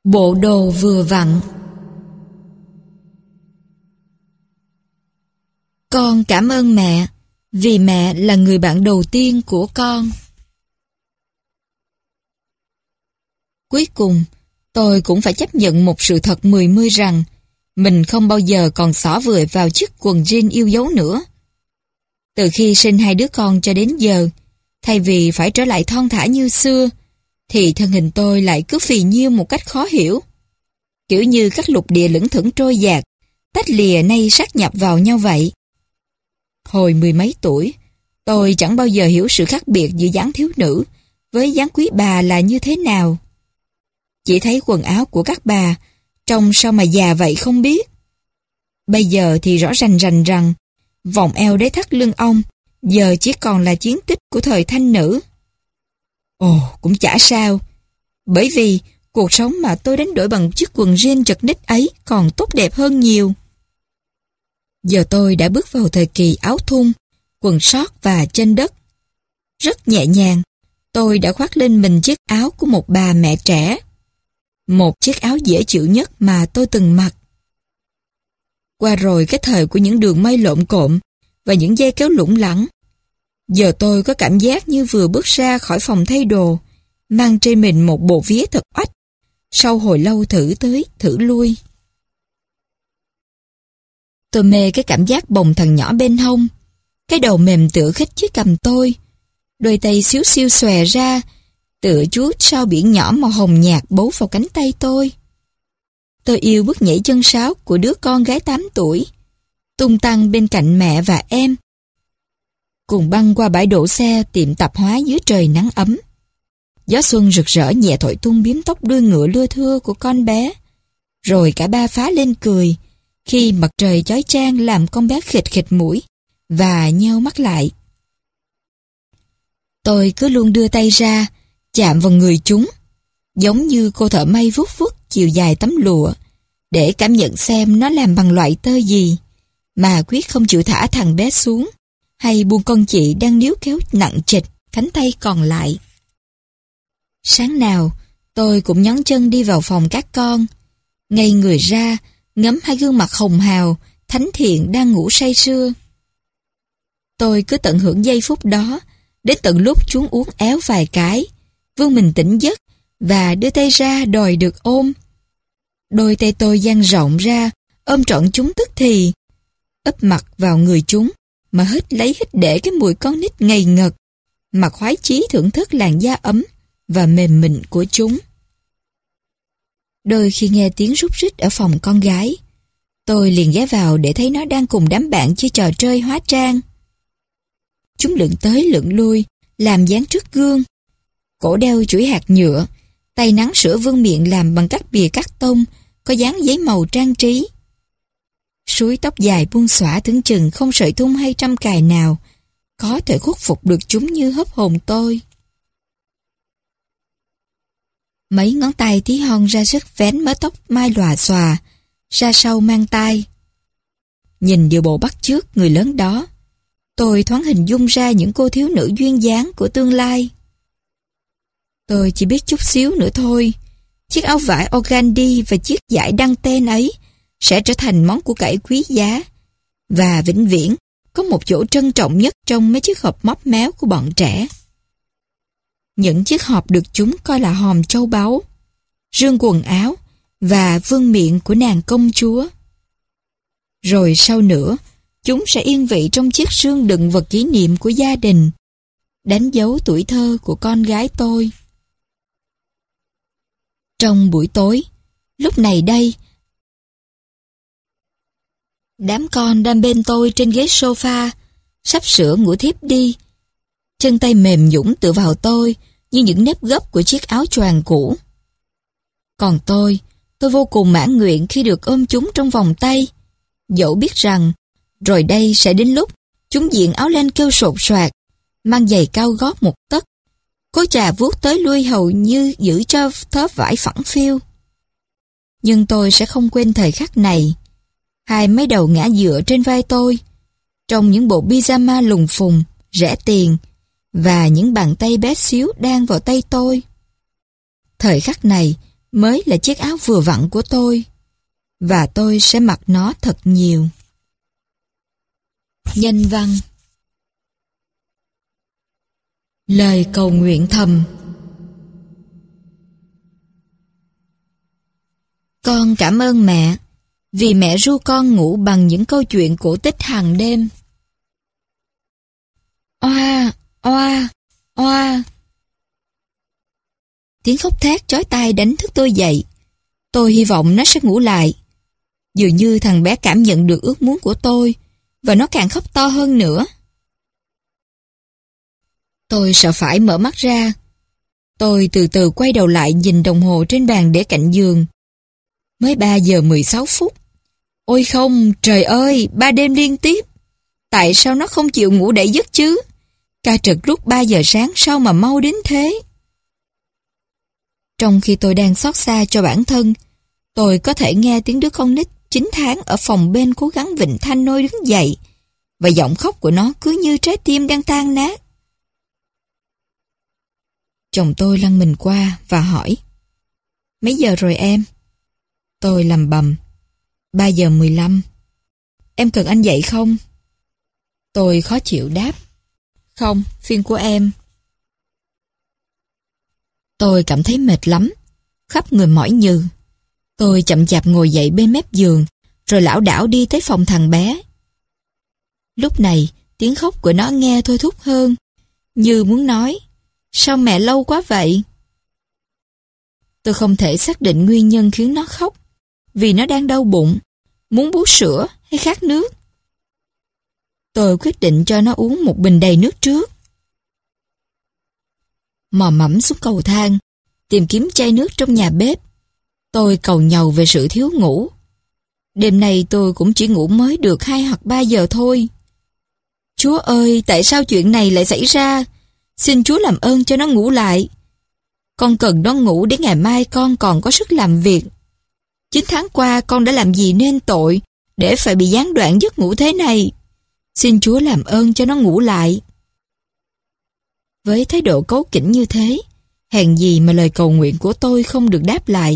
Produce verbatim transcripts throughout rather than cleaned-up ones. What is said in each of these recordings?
Bộ đồ vừa vặn. Con cảm ơn mẹ, vì mẹ là người bạn đầu tiên của con. Cuối cùng, tôi cũng phải chấp nhận một sự thật mười mươi rằng mình không bao giờ còn xỏ vừa vào chiếc quần jean yêu dấu nữa. Từ khi sinh hai đứa con cho đến giờ, thay vì phải trở lại thon thả như xưa, thì thân hình tôi lại cứ phì nhiêu một cách khó hiểu. Kiểu như các lục địa lững thững trôi dạt, tách lìa nay sát nhập vào nhau vậy. Hồi mười mấy tuổi, tôi chẳng bao giờ hiểu sự khác biệt giữa dáng thiếu nữ với dáng quý bà là như thế nào. Chỉ thấy quần áo của các bà trông sao mà già vậy không biết. Bây giờ thì rõ rành rành rằng vòng eo đế thắt lưng ông giờ chỉ còn là chiến tích của thời thanh nữ. Ồ, cũng chả sao, bởi vì cuộc sống mà tôi đánh đổi bằng chiếc quần jean chật ních ấy còn tốt đẹp hơn nhiều. Giờ tôi đã bước vào thời kỳ áo thun, quần sót và chân đất. Rất nhẹ nhàng, tôi đã khoác lên mình chiếc áo của một bà mẹ trẻ. Một chiếc áo dễ chịu nhất mà tôi từng mặc. Qua rồi cái thời của những đường may lộn cộm và những dây kéo lủng lẳng. Giờ tôi có cảm giác như vừa bước ra khỏi phòng thay đồ, mang trên mình một bộ vía thật oách, sau hồi lâu thử tới, thử lui. Tôi mê cái cảm giác bồng thằng nhỏ bên hông, cái đầu mềm tựa khích dưới cằm tôi, đôi tay xíu xiu xòe ra, tựa chuốt sao biển nhỏ màu hồng nhạt bấu vào cánh tay tôi. Tôi yêu bước nhảy chân sáo của đứa con gái tám tuổi, tung tăng bên cạnh mẹ và em, cùng băng qua bãi đổ xe tiệm tạp hóa dưới trời nắng ấm. Gió xuân rực rỡ nhẹ thổi tung biếm tóc đuôi ngựa lưa thưa của con bé, rồi cả ba phá lên cười khi mặt trời chói chang làm con bé khịt khịt mũi và nheo mắt lại. Tôi cứ luôn đưa tay ra, chạm vào người chúng, giống như cô thợ may vuốt vuốt chiều dài tấm lụa, để cảm nhận xem nó làm bằng loại tơ gì, mà quyết không chịu thả thằng bé xuống, hay buông con chị đang níu kéo nặng trịch cánh tay còn lại. Sáng nào, tôi cũng nhón chân đi vào phòng các con, ngây người ra, ngắm hai gương mặt hồng hào, thánh thiện đang ngủ say sưa. Tôi cứ tận hưởng giây phút đó, đến tận lúc chúng uống éo vài cái, vươn mình tỉnh giấc và đưa tay ra đòi được ôm. Đôi tay tôi dang rộng ra, ôm trọn chúng tức thì, ấp mặt vào người chúng, mà hít lấy hít để cái mùi con nít ngây ngật, mà khoái chí thưởng thức làn da ấm và mềm mịn của chúng. Đôi khi nghe tiếng rúc rít ở phòng con gái, tôi liền ghé vào để thấy nó đang cùng đám bạn chơi trò chơi hóa trang. Chúng lượn tới lượn lui, làm dáng trước gương, cổ đeo chuỗi hạt nhựa, tay nắng sữa vương miệng làm bằng các bìa cắt tông có dán giấy màu trang trí. Suối tóc dài buông xõa tưởng chừng không sợi thun hay trăm cài nào có thể khuất phục được chúng như hấp hồn tôi. Mấy ngón tay tí hon ra sức vén mớ tóc mai lòa xòa ra sau mang tai. Nhìn điều bộ bắt chước người lớn đó, tôi thoáng hình dung ra những cô thiếu nữ duyên dáng của tương lai. Tôi chỉ biết chút xíu nữa thôi, chiếc áo vải organdy và chiếc dải đăng ten ấy sẽ trở thành món của cải quý giá, và vĩnh viễn có một chỗ trân trọng nhất trong mấy chiếc hộp móc méo của bọn trẻ. Những chiếc hộp được chúng coi là hòm châu báu, rương quần áo và vương miện của nàng công chúa. Rồi sau nữa, chúng sẽ yên vị trong chiếc rương đựng vật kỷ niệm của gia đình, đánh dấu tuổi thơ của con gái tôi. Trong buổi tối, lúc này đây, đám con đang bên tôi trên ghế sofa, sắp sửa ngủ thiếp đi. Chân tay mềm nhũn tựa vào tôi như những nếp gấp của chiếc áo choàng cũ. Còn tôi, tôi vô cùng mãn nguyện khi được ôm chúng trong vòng tay, dẫu biết rằng rồi đây sẽ đến lúc chúng diện áo len kêu sột soạt, mang giày cao gót một tấc, cố chà vuốt tới lui hầu như giữ cho thớp vải phẳng phiu. Nhưng tôi sẽ không quên thời khắc này. Hai mấy đầu ngã dựa trên vai tôi, trong những bộ pyjama lùng phùng, rẻ tiền, và những bàn tay bé xíu đang vào tay tôi. Thời khắc này, mới là chiếc áo vừa vặn của tôi, và tôi sẽ mặc nó thật nhiều. Nhân văn. Lời cầu nguyện thầm. Con cảm ơn mẹ, vì mẹ ru con ngủ bằng những câu chuyện cổ tích hàng đêm. Oa, oa, oa. Tiếng khóc thét chói tai đánh thức tôi dậy. Tôi hy vọng nó sẽ ngủ lại. Dường như thằng bé cảm nhận được ước muốn của tôi, và nó càng khóc to hơn nữa. Tôi sợ phải mở mắt ra. Tôi từ từ quay đầu lại nhìn đồng hồ trên bàn để cạnh giường. Mới ba giờ mười sáu phút. Ôi không, trời ơi, ba đêm liên tiếp. Tại sao nó không chịu ngủ dậy giấc chứ? Ca trực lúc ba giờ sáng sao mà mau đến thế? Trong khi tôi đang xót xa cho bản thân, tôi có thể nghe tiếng đứa con nít chín tháng ở phòng bên cố gắng vịn thanh nôi đứng dậy, và giọng khóc của nó cứ như trái tim đang tan nát. Chồng tôi lăn mình qua và hỏi: Mấy giờ rồi em? Tôi lầm bầm: ba giờ mười lăm. Em cần anh dậy không? Tôi khó chịu đáp: Không, phiên của em. Tôi cảm thấy mệt lắm, khắp người mỏi nhừ. Tôi chậm chạp ngồi dậy bên mép giường, rồi lảo đảo đi tới phòng thằng bé. Lúc này, tiếng khóc của nó nghe thôi thúc hơn, như muốn nói: Sao mẹ lâu quá vậy? Tôi không thể xác định nguyên nhân khiến nó khóc, vì nó đang đau bụng, muốn bú sữa hay khát nước. Tôi quyết định cho nó uống một bình đầy nước trước. Mò mẫm xuống cầu thang, tìm kiếm chai nước trong nhà bếp. Tôi cầu nhàu về sự thiếu ngủ. Đêm nay tôi cũng chỉ ngủ mới được hai hoặc ba giờ thôi. Chúa ơi, tại sao chuyện này lại xảy ra? Xin Chúa làm ơn cho nó ngủ lại. Con cần nó ngủ để ngày mai con còn có sức làm việc. Chín tháng qua con đã làm gì nên tội để phải bị gián đoạn giấc ngủ thế này? Xin Chúa làm ơn cho nó ngủ lại. Với thái độ cáu kỉnh như thế, hèn gì mà lời cầu nguyện của tôi không được đáp lại.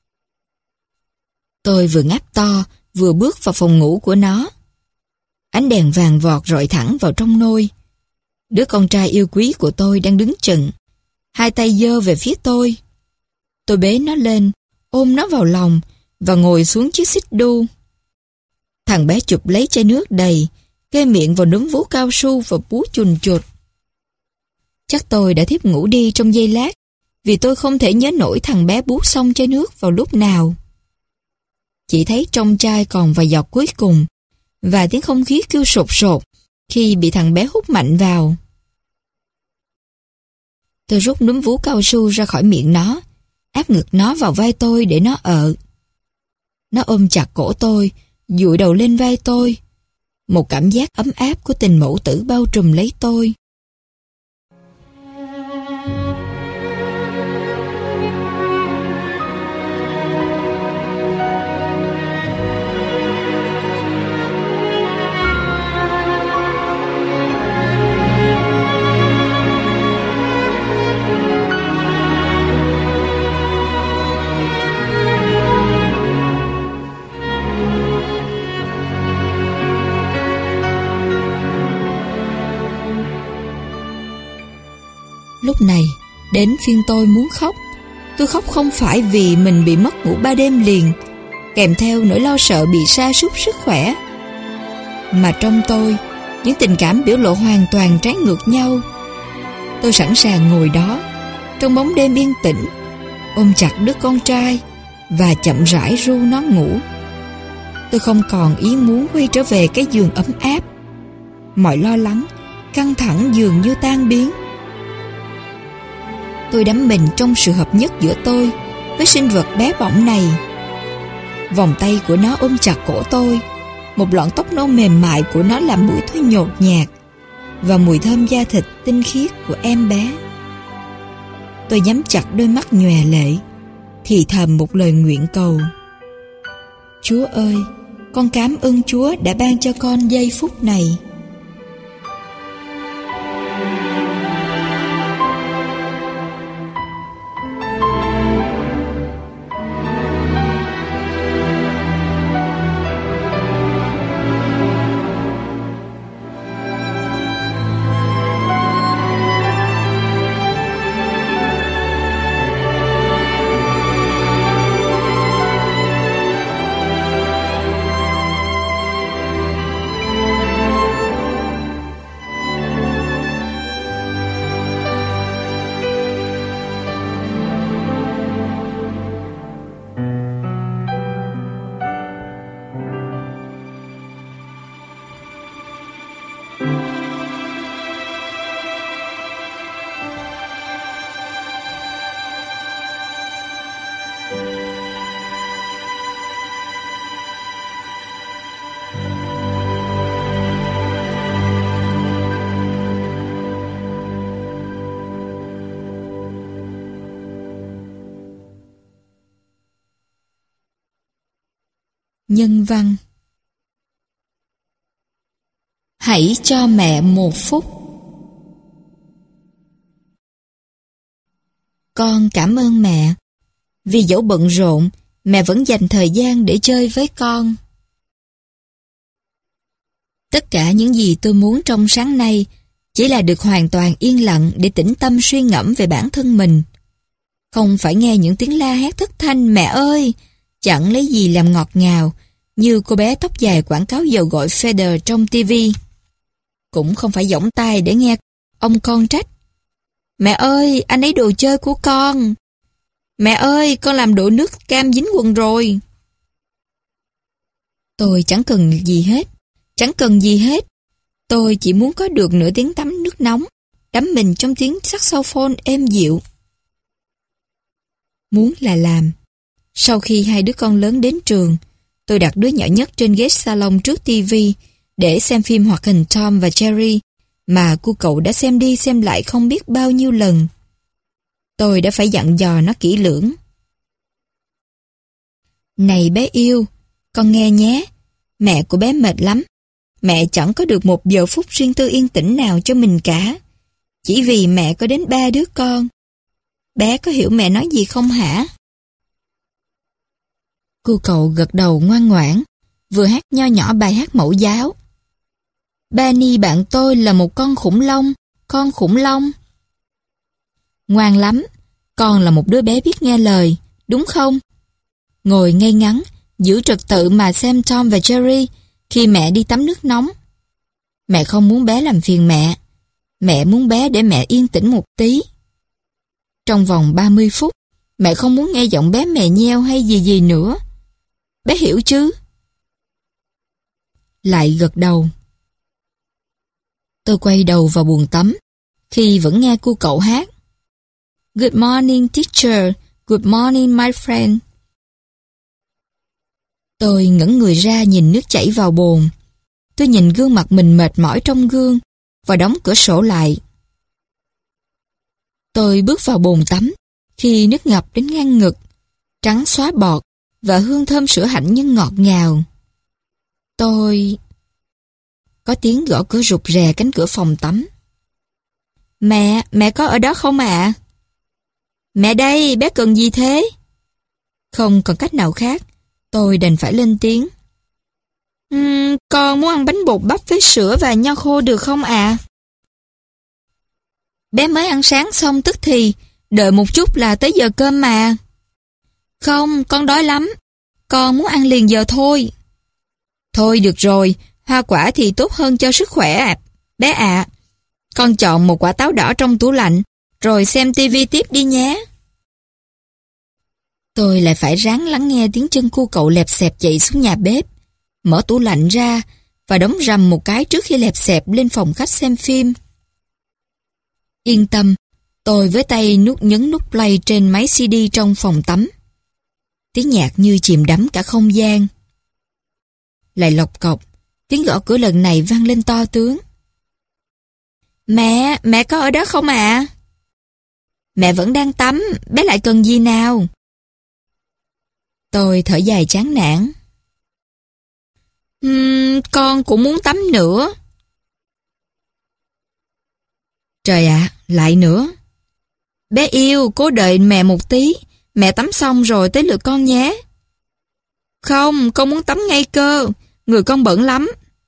Tôi vừa ngáp to, vừa bước vào phòng ngủ của nó. Ánh đèn vàng vọt rọi thẳng vào trong nôi. Đứa con trai yêu quý của tôi đang đứng chừng, hai tay giơ về phía tôi. Tôi bế nó lên, ôm nó vào lòng và ngồi xuống chiếc xích đu. Thằng bé chụp lấy chai nước đầy, kê miệng vào núm vú cao su và bú chùn chụt. Chắc tôi đã thiếp ngủ đi trong giây lát, vì tôi không thể nhớ nổi thằng bé bú xong chai nước vào lúc nào. Chỉ thấy trong chai còn vài giọt cuối cùng, và tiếng không khí kêu sột sột khi bị thằng bé hút mạnh vào. Tôi rút núm vú cao su ra khỏi miệng nó, áp ngực nó vào vai tôi để nó ợ. Nó ôm chặt cổ tôi, dụi đầu lên vai tôi. Một cảm giác ấm áp của tình mẫu tử bao trùm lấy tôi. Lúc này, đến phiên tôi muốn khóc. Tôi khóc không phải vì mình bị mất ngủ ba đêm liền, kèm theo nỗi lo sợ bị sa sút sức khỏe, mà trong tôi, những tình cảm biểu lộ hoàn toàn trái ngược nhau. Tôi sẵn sàng ngồi đó, trong bóng đêm yên tĩnh, ôm chặt đứa con trai và chậm rãi ru nó ngủ. Tôi không còn ý muốn quay trở về cái giường ấm áp. Mọi lo lắng, căng thẳng dường như tan biến. Tôi đắm mình trong sự hợp nhất giữa tôi với sinh vật bé bỏng này. Vòng tay của nó ôm chặt cổ tôi, một lọn tóc nâu mềm mại của nó làm mũi tôi nhột nhạt, và mùi thơm da thịt tinh khiết của em bé. Tôi nhắm chặt đôi mắt nhòe lệ, thì thầm một lời nguyện cầu: Chúa ơi, con cảm ơn Chúa đã ban cho con giây phút này. Nhân văn. Hãy cho mẹ một phút. Con cảm ơn mẹ, vì dẫu bận rộn, mẹ vẫn dành thời gian để chơi với con. Tất cả những gì tôi muốn trong sáng nay chỉ là được hoàn toàn yên lặng để tĩnh tâm suy ngẫm về bản thân mình. Không phải nghe những tiếng la hét thất thanh mẹ ơi, chẳng lấy gì làm ngọt ngào, như cô bé tóc dài quảng cáo dầu gội Feder trong ti vi. Cũng không phải giỏng tai để nghe ông con trách. Mẹ ơi, anh ấy đồ chơi của con. Mẹ ơi, con làm đổ nước cam dính quần rồi. Tôi chẳng cần gì hết, chẳng cần gì hết. Tôi chỉ muốn có được nửa tiếng tắm nước nóng, đắm mình trong tiếng saxophone êm dịu. Muốn là làm. Sau khi hai đứa con lớn đến trường, tôi đặt đứa nhỏ nhất trên ghế salon trước ti vi để xem phim hoạt hình Tom và Jerry mà cô cậu đã xem đi xem lại không biết bao nhiêu lần. Tôi đã phải dặn dò nó kỹ lưỡng. Này bé yêu, con nghe nhé, mẹ của bé mệt lắm. Mẹ chẳng có được một giờ phút riêng tư yên tĩnh nào cho mình cả. Chỉ vì mẹ có đến ba đứa con. Bé có hiểu mẹ nói gì không hả? Cô cậu gật đầu ngoan ngoãn, vừa hát nho nhỏ bài hát mẫu giáo. Benny bạn tôi là một con khủng long, con khủng long. Ngoan lắm, con là một đứa bé biết nghe lời, đúng không? Ngồi ngay ngắn, giữ trật tự mà xem Tom và Jerry khi mẹ đi tắm nước nóng. Mẹ không muốn bé làm phiền mẹ. Mẹ muốn bé để mẹ yên tĩnh một tí. Trong vòng ba mươi phút, mẹ không muốn nghe giọng bé mè nheo hay gì gì nữa. Bé hiểu chứ? Lại gật đầu. Tôi quay đầu vào buồng tắm, khi vẫn nghe cô cậu hát. Good morning teacher, good morning my friend. Tôi ngẩng người ra nhìn nước chảy vào bồn. Tôi nhìn gương mặt mình mệt mỏi trong gương và đóng cửa sổ lại. Tôi bước vào bồn tắm khi nước ngập đến ngang ngực, trắng xóa bọt và hương thơm sữa hạnh nhân ngọt ngào. Tôi... Có tiếng gõ cửa rụt rè cánh cửa phòng tắm. Mẹ, mẹ có ở đó không ạ? À? Mẹ đây, bé cần gì thế? Không còn cách nào khác, tôi đành phải lên tiếng. Uhm, con muốn ăn bánh bột bắp với sữa và nho khô được không ạ? À? Bé mới ăn sáng xong tức thì, đợi một chút là tới giờ cơm mà. Không, con đói lắm. Con muốn ăn liền giờ thôi. Thôi được rồi, hoa quả thì tốt hơn cho sức khỏe ạ. À. Bé ạ, à, con chọn một quả táo đỏ trong tủ lạnh, rồi xem tivi tiếp đi nhé. Tôi lại phải ráng lắng nghe tiếng chân cô cậu lẹp xẹp chạy xuống nhà bếp, mở tủ lạnh ra và đóng rầm một cái trước khi lẹp xẹp lên phòng khách xem phim. Yên tâm, tôi với tay nút nhấn nút play trên máy xê đê trong phòng tắm. Tiếng nhạc như chìm đắm cả không gian. Lại lộc cọc, tiếng gõ cửa lần này vang lên to tướng. Mẹ, mẹ có ở đó không ạ? À? Mẹ vẫn đang tắm, bé lại cần gì nào? Tôi thở dài chán nản. Uhm, con cũng muốn tắm nữa. Trời ạ, à, lại nữa. Bé yêu, cố đợi mẹ một tí. Mẹ tắm xong rồi tới lượt con nhé. Không, con muốn tắm ngay cơ. Người con bẩn lắm.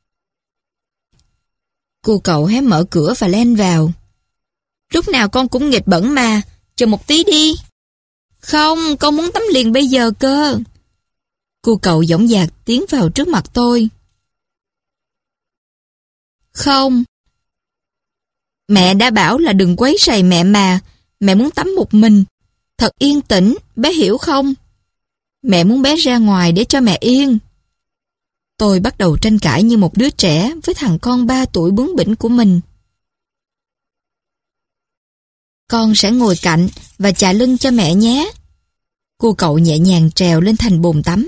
Cô cậu hé mở cửa và len vào. Lúc nào con cũng nghịch bẩn mà. Chờ một tí đi. Không, con muốn tắm liền bây giờ cơ. Cô cậu dõng dạc tiến vào trước mặt tôi. Không. Mẹ đã bảo là đừng quấy rầy mẹ mà. Mẹ muốn tắm một mình. Thật yên tĩnh, bé hiểu không? Mẹ muốn bé ra ngoài để cho mẹ yên. Tôi bắt đầu tranh cãi như một đứa trẻ với thằng con ba tuổi bướng bỉnh của mình. Con sẽ ngồi cạnh và chà lưng cho mẹ nhé. Cô cậu nhẹ nhàng trèo lên thành bồn tắm.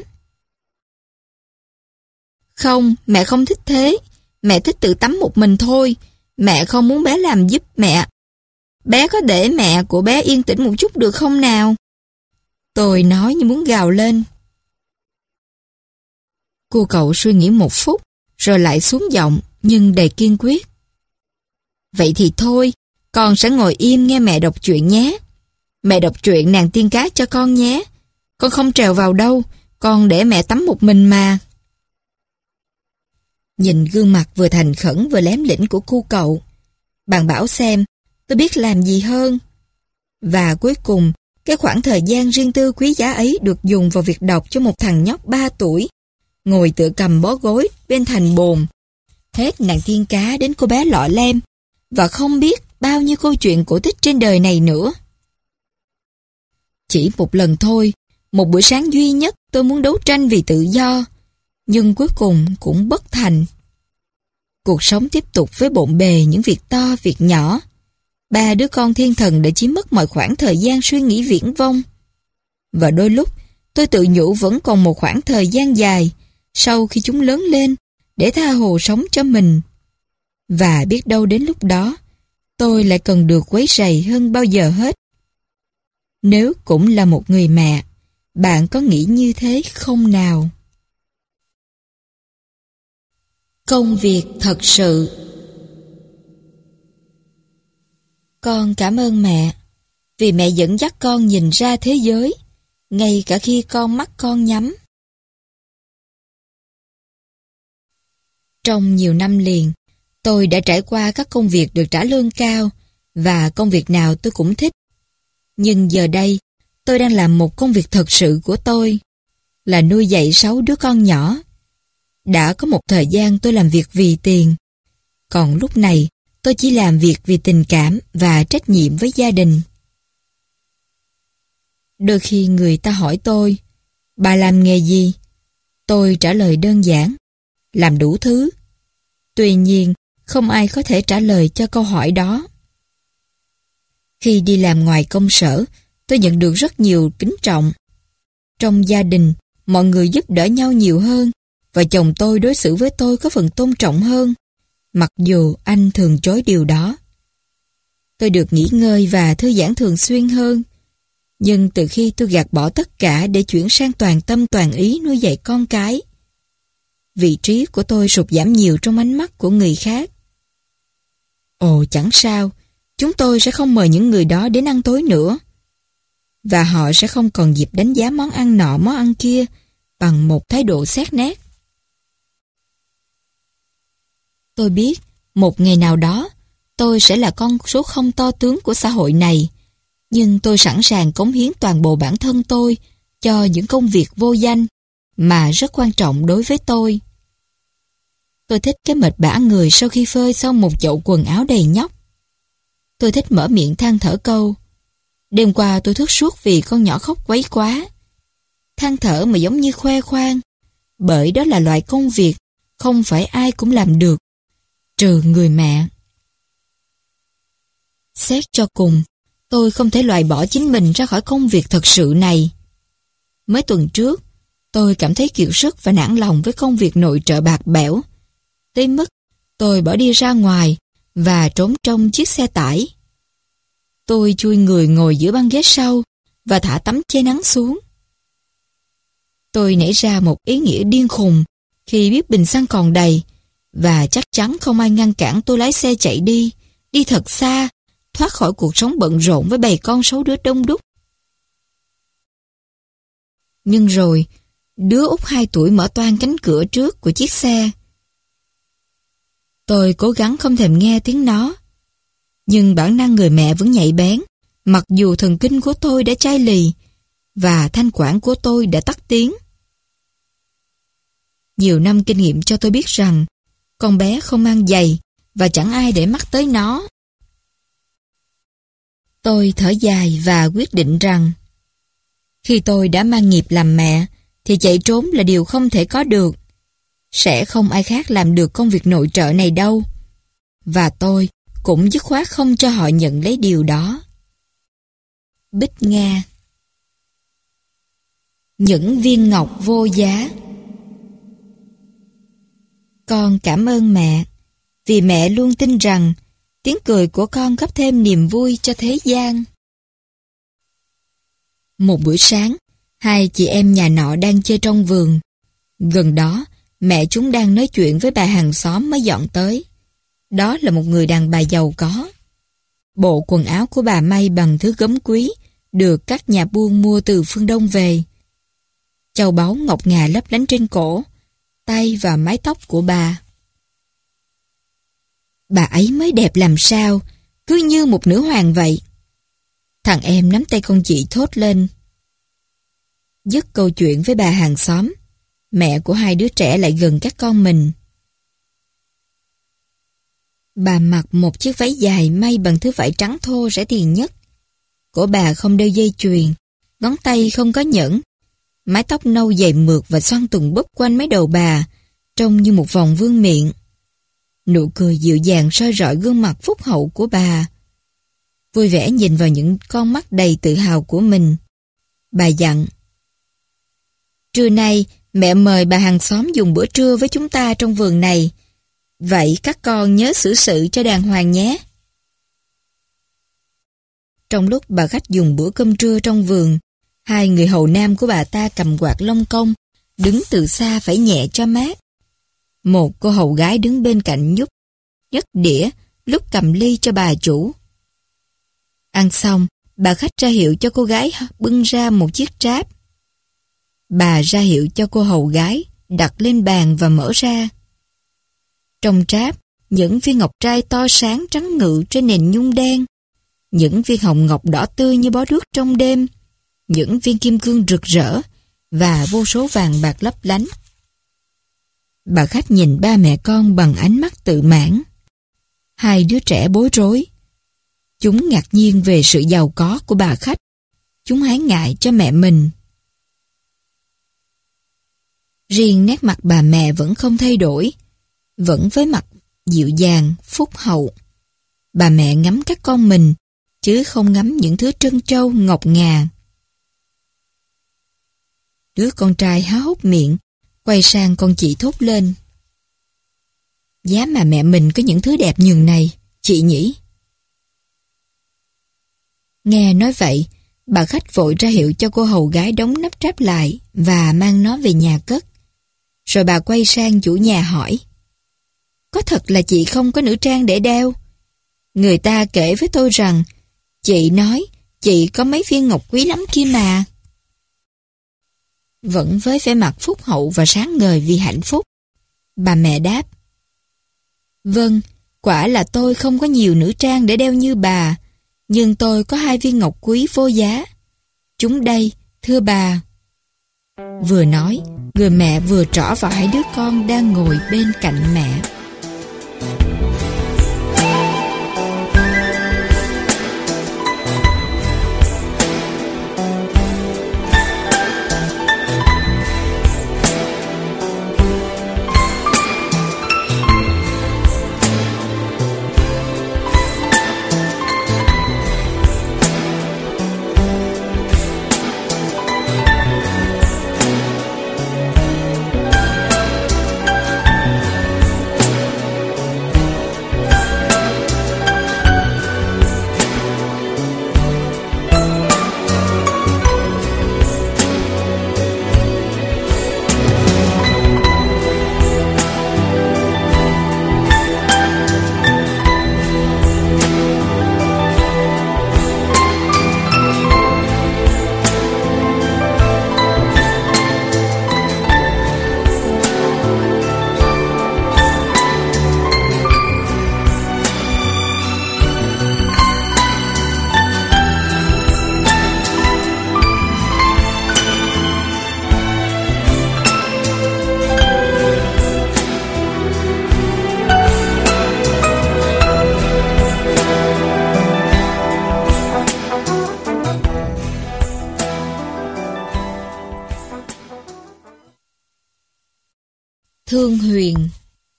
Không, mẹ không thích thế. Mẹ thích tự tắm một mình thôi. Mẹ không muốn bé làm giúp mẹ. Bé có để mẹ của bé yên tĩnh một chút được không nào? Tôi nói như muốn gào lên. Cô cậu suy nghĩ một phút, rồi lại xuống giọng, nhưng đầy kiên quyết. Vậy thì thôi, con sẽ ngồi im nghe mẹ đọc truyện nhé. Mẹ đọc truyện nàng tiên cá cho con nhé. Con không trèo vào đâu, con để mẹ tắm một mình mà. Nhìn gương mặt vừa thành khẩn vừa lém lĩnh của cô cậu, bạn bảo xem, tôi biết làm gì hơn. Và cuối cùng, cái khoảng thời gian riêng tư quý giá ấy được dùng vào việc đọc cho một thằng nhóc ba tuổi, ngồi tựa cầm bó gối bên thành bồn. Hết nàng tiên cá đến cô bé lọ lem, và không biết bao nhiêu câu chuyện cổ tích trên đời này nữa. Chỉ một lần thôi, một buổi sáng duy nhất tôi muốn đấu tranh vì tự do, nhưng cuối cùng cũng bất thành. Cuộc sống tiếp tục với bộn bề những việc to, việc nhỏ. Ba đứa con thiên thần đã chiếm mất mọi khoảng thời gian suy nghĩ viển vông. Và đôi lúc, tôi tự nhủ vẫn còn một khoảng thời gian dài sau khi chúng lớn lên để tha hồ sống cho mình. Và biết đâu đến lúc đó, tôi lại cần được quấy rầy hơn bao giờ hết. Nếu cũng là một người mẹ, bạn có nghĩ như thế không nào? Công việc thật sự. Con cảm ơn mẹ, vì mẹ dẫn dắt con nhìn ra thế giới, ngay cả khi con mắt con nhắm. Trong nhiều năm liền, tôi đã trải qua các công việc được trả lương cao, và công việc nào tôi cũng thích. Nhưng giờ đây, tôi đang làm một công việc thật sự của tôi, là nuôi dạy sáu đứa con nhỏ. Đã có một thời gian tôi làm việc vì tiền, còn lúc này tôi chỉ làm việc vì tình cảm và trách nhiệm với gia đình. Đôi khi người ta hỏi tôi, bà làm nghề gì? Tôi trả lời đơn giản, làm đủ thứ. Tuy nhiên, không ai có thể trả lời cho câu hỏi đó. Khi đi làm ngoài công sở, tôi nhận được rất nhiều kính trọng. Trong gia đình, mọi người giúp đỡ nhau nhiều hơn, và chồng tôi đối xử với tôi có phần tôn trọng hơn, mặc dù anh thường chối điều đó. Tôi được nghỉ ngơi và thư giãn thường xuyên hơn, nhưng từ khi tôi gạt bỏ tất cả để chuyển sang toàn tâm toàn ý nuôi dạy con cái, vị trí của tôi sụt giảm nhiều trong ánh mắt của người khác. Ồ, chẳng sao, chúng tôi sẽ không mời những người đó đến ăn tối nữa, và họ sẽ không còn dịp đánh giá món ăn nọ món ăn kia bằng một thái độ xét nét. Tôi biết, một ngày nào đó, tôi sẽ là con số không to tướng của xã hội này, nhưng tôi sẵn sàng cống hiến toàn bộ bản thân tôi cho những công việc vô danh mà rất quan trọng đối với tôi. Tôi thích cái mệt bã người sau khi phơi xong một chậu quần áo đầy nhóc. Tôi thích mở miệng than thở câu, đêm qua tôi thức suốt vì con nhỏ khóc quấy quá. Than thở mà giống như khoe khoang, bởi đó là loại công việc không phải ai cũng làm được, trừ người mẹ. Xét cho cùng, tôi không thể loại bỏ chính mình ra khỏi công việc thật sự này. Mấy tuần trước, tôi cảm thấy kiệt sức và nản lòng với công việc nội trợ bạc bẽo, tới mức tôi bỏ đi ra ngoài và trốn trong chiếc xe tải. Tôi chui người ngồi giữa băng ghế sau và thả tấm che nắng xuống. Tôi nảy ra một ý nghĩa điên khùng khi biết bình xăng còn đầy, và chắc chắn không ai ngăn cản tôi lái xe chạy đi, đi thật xa, thoát khỏi cuộc sống bận rộn với bầy con sáu đứa đông đúc. Nhưng rồi, đứa út hai tuổi mở toang cánh cửa trước của chiếc xe. Tôi cố gắng không thèm nghe tiếng nó, nhưng bản năng người mẹ vẫn nhạy bén, mặc dù thần kinh của tôi đã chai lì và thanh quản của tôi đã tắt tiếng. Nhiều năm kinh nghiệm cho tôi biết rằng con bé không mang giày và chẳng ai để mắt tới nó. Tôi thở dài và quyết định rằng khi tôi đã mang nghiệp làm mẹ thì chạy trốn là điều không thể có được. Sẽ không ai khác làm được công việc nội trợ này đâu. Và tôi cũng dứt khoát không cho họ nhận lấy điều đó. Bích Nga. Những viên ngọc vô giá. Con cảm ơn mẹ, vì mẹ luôn tin rằng tiếng cười của con góp thêm niềm vui cho thế gian. Một buổi sáng, hai chị em nhà nọ đang chơi trong vườn. Gần đó, mẹ chúng đang nói chuyện với bà hàng xóm mới dọn tới. Đó là một người đàn bà giàu có. Bộ quần áo của bà may bằng thứ gấm quý, được các nhà buôn mua từ phương Đông về. Châu báu ngọc ngà lấp lánh trên cổ, tay và mái tóc của bà. Bà ấy mới đẹp làm sao, cứ như một nữ hoàng vậy. Thằng em nắm tay con chị thốt lên. Dứt câu chuyện với bà hàng xóm, mẹ của hai đứa trẻ lại gần các con mình. Bà mặc một chiếc váy dài may bằng thứ vải trắng thô rẻ tiền nhất. Cổ bà không đeo dây chuyền, ngón tay không có nhẫn. Mái tóc nâu dày mượt và xoăn tùng búp quanh mấy đầu bà, trông như một vòng vương miện. Nụ cười dịu dàng soi rọi gương mặt phúc hậu của bà. Vui vẻ nhìn vào những con mắt đầy tự hào của mình. Bà dặn: trưa nay mẹ mời bà hàng xóm dùng bữa trưa với chúng ta trong vườn này. Vậy các con nhớ xử sự cho đàng hoàng nhé. Trong lúc bà khách dùng bữa cơm trưa trong vườn, hai người hầu nam của bà ta cầm quạt lông công, đứng từ xa phải nhẹ cho mát. Một cô hầu gái đứng bên cạnh nhúc nhấc đĩa, lúc cầm ly cho bà chủ. Ăn xong, bà khách ra hiệu cho cô gái bưng ra một chiếc tráp. Bà ra hiệu cho cô hầu gái đặt lên bàn và mở ra. Trong tráp, những viên ngọc trai to sáng trắng ngự trên nền nhung đen, những viên hồng ngọc đỏ tươi như bó đuốc trong đêm, những viên kim cương rực rỡ và vô số vàng bạc lấp lánh. Bà khách nhìn ba mẹ con bằng ánh mắt tự mãn. Hai đứa trẻ bối rối. Chúng ngạc nhiên về sự giàu có của bà khách. Chúng ái ngại cho mẹ mình. Riêng nét mặt bà mẹ vẫn không thay đổi, vẫn với mặt dịu dàng, phúc hậu. Bà mẹ ngắm các con mình, chứ không ngắm những thứ trân trâu ngọc ngà. Đứa con trai há hốc miệng, quay sang con chị thốt lên: giá mà mẹ mình có những thứ đẹp nhường này, chị nhỉ? Nghe nói vậy, bà khách vội ra hiệu cho cô hầu gái đóng nắp tráp lại và mang nó về nhà cất. Rồi bà quay sang chủ nhà hỏi: có thật là chị không có nữ trang để đeo? Người ta kể với tôi rằng chị nói chị có mấy viên ngọc quý lắm kia mà. Vẫn với vẻ mặt phúc hậu và sáng ngời vì hạnh phúc, bà mẹ đáp: vâng, quả là tôi không có nhiều nữ trang để đeo như bà, nhưng tôi có hai viên ngọc quý vô giá. Chúng đây, thưa bà. Vừa nói, người mẹ vừa trỏ vào hai đứa con đang ngồi bên cạnh mẹ. Thương Huyền.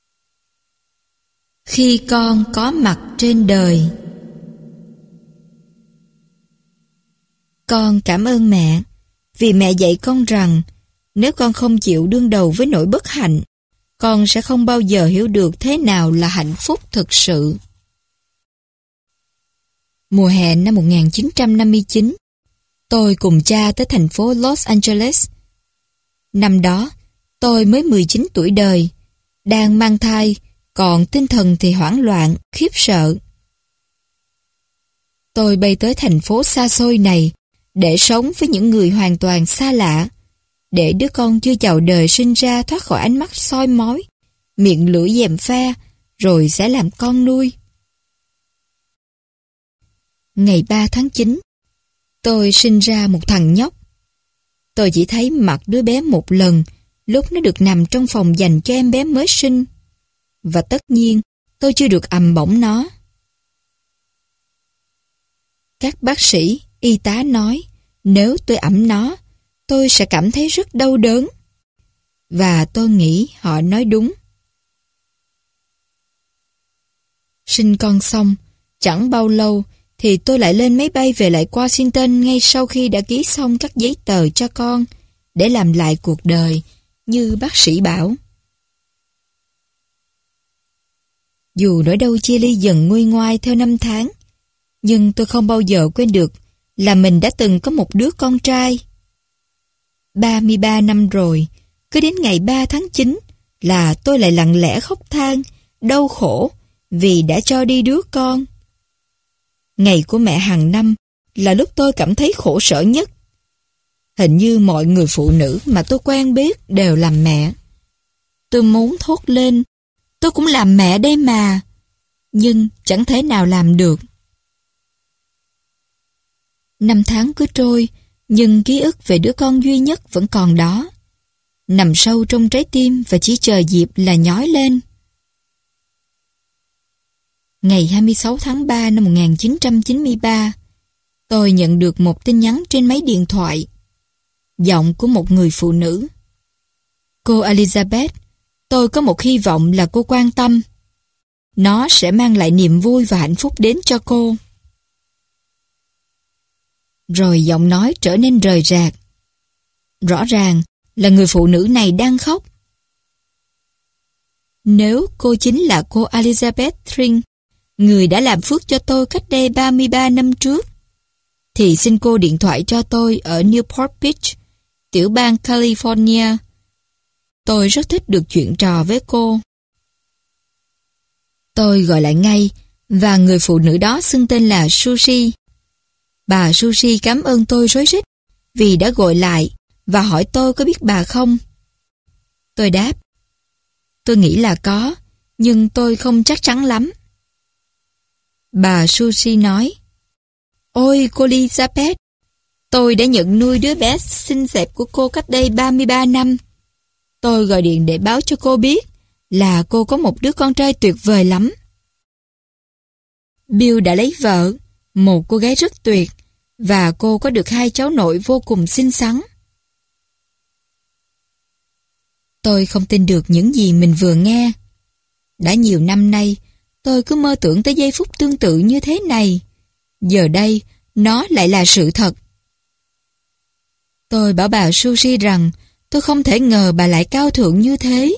Khi con có mặt trên đời. Con cảm ơn mẹ, vì mẹ dạy con rằng nếu con không chịu đương đầu với nỗi bất hạnh, con sẽ không bao giờ hiểu được thế nào là hạnh phúc thực sự. Mùa hè năm một nghìn chín trăm năm mươi chín, tôi cùng cha tới thành phố Los Angeles. Năm đó, Tôi mới mười chín tuổi đời, đang mang thai, còn tinh thần thì hoảng loạn, khiếp sợ. Tôi bay tới thành phố xa xôi này để sống với những người hoàn toàn xa lạ, để đứa con chưa chào đời sinh ra thoát khỏi ánh mắt soi mói, miệng lưỡi gièm pha, rồi sẽ làm con nuôi. Ngày ba tháng chín, tôi sinh ra một thằng nhóc. Tôi chỉ thấy mặt đứa bé một lần lúc nó được nằm trong phòng dành cho em bé mới sinh. Và tất nhiên, tôi chưa được ầm bổng nó. Các bác sĩ, y tá nói, nếu tôi ẵm nó, tôi sẽ cảm thấy rất đau đớn. Và tôi nghĩ họ nói đúng. Sinh con xong, chẳng bao lâu thì tôi lại lên máy bay về lại Washington ngay sau khi đã ký xong các giấy tờ cho con để làm lại cuộc đời, như bác sĩ bảo. Dù nỗi đau chia ly dần nguôi ngoai theo năm tháng, nhưng tôi không bao giờ quên được là mình đã từng có một đứa con trai. ba mươi ba năm rồi, cứ đến ngày ba tháng chín là tôi lại lặng lẽ khóc than, đau khổ vì đã cho đi đứa con. Ngày của mẹ hàng năm là lúc tôi cảm thấy khổ sở nhất. Hình như mọi người phụ nữ mà tôi quen biết đều làm mẹ. Tôi muốn thốt lên, tôi cũng làm mẹ đây mà, nhưng chẳng thể nào làm được. Năm tháng cứ trôi, nhưng ký ức về đứa con duy nhất vẫn còn đó, nằm sâu trong trái tim và chỉ chờ dịp là nhói lên. Ngày hai mươi sáu tháng ba năm một nghìn chín trăm chín mươi ba, tôi nhận được một tin nhắn trên máy điện thoại. Giọng của một người phụ nữ. Cô Elizabeth, tôi có một hy vọng là cô quan tâm. Nó sẽ mang lại niềm vui và hạnh phúc đến cho cô. Rồi giọng nói trở nên rời rạc. Rõ ràng là người phụ nữ này đang khóc. Nếu cô chính là cô Elizabeth Thring, người đã làm phước cho tôi cách đây ba mươi ba năm trước, thì xin cô điện thoại cho tôi ở Newport Beach, tiểu bang California. Tôi rất thích được chuyện trò với cô. Tôi gọi lại ngay, và người phụ nữ đó xưng tên là Susie. Bà Susie cảm ơn tôi rối rít vì đã gọi lại và hỏi tôi có biết bà không. Tôi đáp, tôi nghĩ là có, nhưng tôi không chắc chắn lắm. Bà Susie nói, ôi cô Elizabeth, tôi đã nhận nuôi đứa bé xinh đẹp của cô cách đây ba mươi ba năm. Tôi gọi điện để báo cho cô biết là cô có một đứa con trai tuyệt vời lắm. Bill đã lấy vợ, một cô gái rất tuyệt, và cô có được hai cháu nội vô cùng xinh xắn. Tôi không tin được những gì mình vừa nghe. Đã nhiều năm nay, tôi cứ mơ tưởng tới giây phút tương tự như thế này. Giờ đây, nó lại là sự thật. Tôi bảo bà Susie rằng tôi không thể ngờ bà lại cao thượng như thế.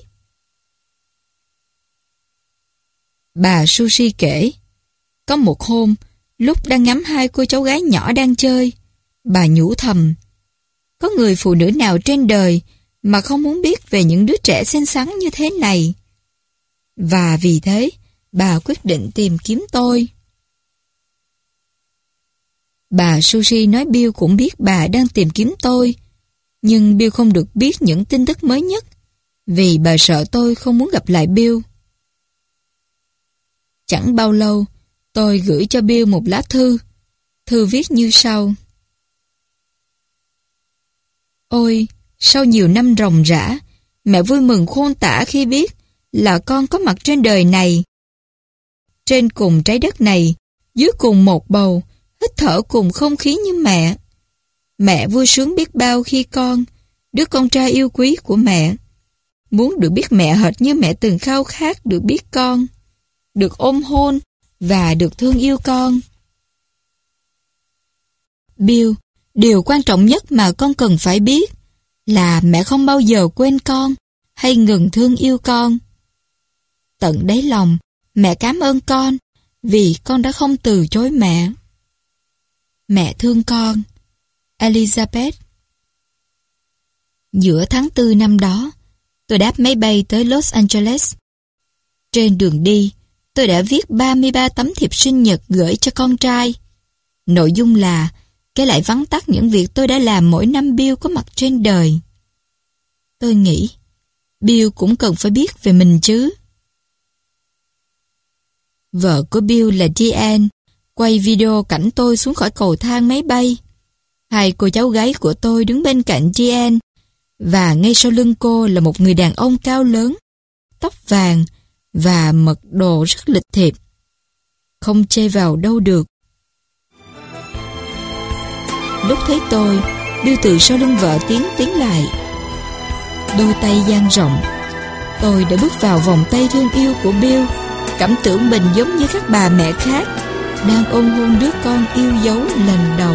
Bà Susie kể, có một hôm, lúc đang ngắm hai cô cháu gái nhỏ đang chơi, bà nhủ thầm, có người phụ nữ nào trên đời mà không muốn biết về những đứa trẻ xinh xắn như thế này. Và vì thế, bà quyết định tìm kiếm tôi. Bà Susie nói Bill cũng biết bà đang tìm kiếm tôi, nhưng Bill không được biết những tin tức mới nhất, vì bà sợ tôi không muốn gặp lại Bill. Chẳng bao lâu, tôi gửi cho Bill một lá thư. Thư viết như sau. Ôi, sau nhiều năm ròng rã, mẹ vui mừng khôn tả khi biết là con có mặt trên đời này. Trên cùng trái đất này, dưới cùng một bầu, hít thở cùng không khí như mẹ. Mẹ vui sướng biết bao khi con, đứa con trai yêu quý của mẹ, muốn được biết mẹ hệt như mẹ từng khao khát được biết con, được ôm hôn và được thương yêu con. Bill, điều quan trọng nhất mà con cần phải biết là mẹ không bao giờ quên con hay ngừng thương yêu con. Tận đáy lòng, mẹ cảm ơn con vì con đã không từ chối mẹ. Mẹ thương con. Elizabeth. Giữa tháng tư năm đó, tôi đáp máy bay tới Los Angeles. Trên đường đi, tôi đã viết ba mươi ba tấm thiệp sinh nhật gửi cho con trai. Nội dung là kể lại vắn tắt những việc tôi đã làm mỗi năm Bill có mặt trên đời. Tôi nghĩ, Bill cũng cần phải biết về mình chứ. Vợ của Bill là Diane quay video cảnh tôi xuống khỏi cầu thang máy bay. Hai cô cháu gái của tôi đứng bên cạnh Diane, và ngay sau lưng cô là một người đàn ông cao lớn, tóc vàng và mặc đồ rất lịch thiệp. Không chê vào đâu được. Lúc thấy tôi, Bill từ sau lưng vợ tiến tiến lại. Đôi tay dang rộng, tôi đã bước vào vòng tay thương yêu của Bill, cảm tưởng mình giống như các bà mẹ khác đang ôm hôn đứa con yêu dấu lần đầu.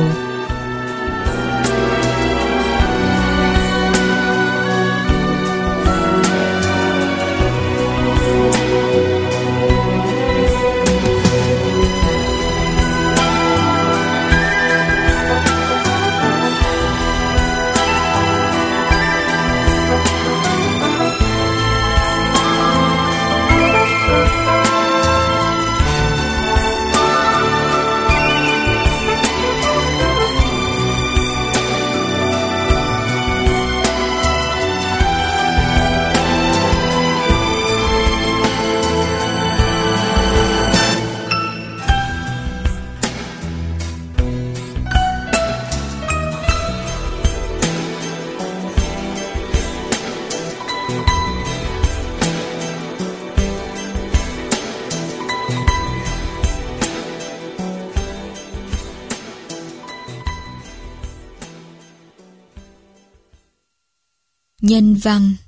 Nhân văn.